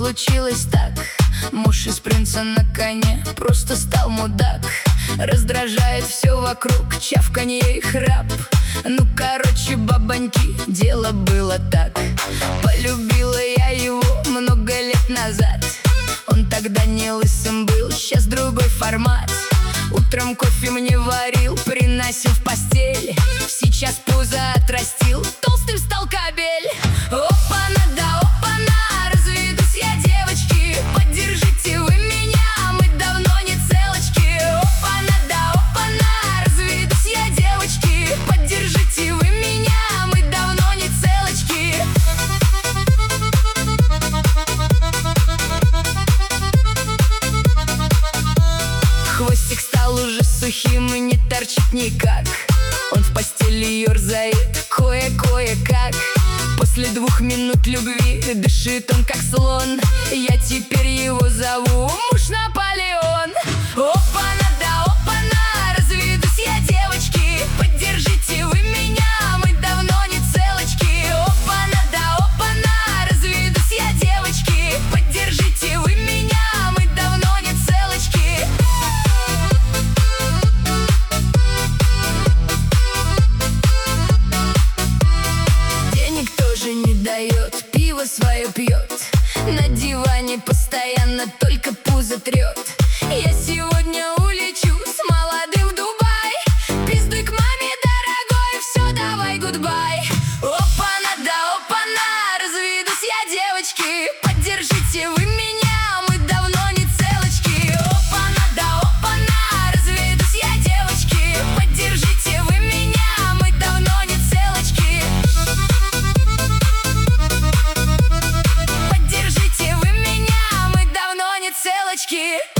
получилось так. Муж из принца на коне просто стал мудак. Раздражает все вокруг, чавканье и храп. Ну короче, бабоньки, дело было так. Полюбила я его много лет назад. Он тогда не лысым был, сейчас другой формат. Утром кофе мне варил, приносил в постель. Сейчас пузо отрастил, толстым стал кабель. Опа-на, да опа-на, разведусь я, девочки. Поддержите вы меня, мы давно не целочки. Опа-на, да опа-на, разведусь я, девочки. Поддержите вы меня, мы давно не целочки. Хвостик стал уже сухим и не торчит никак. Он в постели ерзает кое-как. После 2 минут любви дышит он как слон. Я теперь его зову муж Наполеон. Опа-на, да опа-на, разведусь я, девочки. Поддержите вы меня, мы давно не целочки. Опа-на, да опа-на, разведусь я, девочки. Поддержите вы меня, мы давно не целочки. Денег тоже не дает, пиво свое пьет. На диване постоянно только пузо трет. Я сегодня улечу с молодым в Дубай. Пиздуй к маме, дорогой, все, давай, гудбай. Опа-на, да опа-на, разведусь я, девочки. Поддержите вы меня, мы давно не целочки. Опа-на, да опа-на, разведусь я, девочки. Поддержите вы меня, мы давно не целочки. Поддержите вы меня, мы давно не целочки.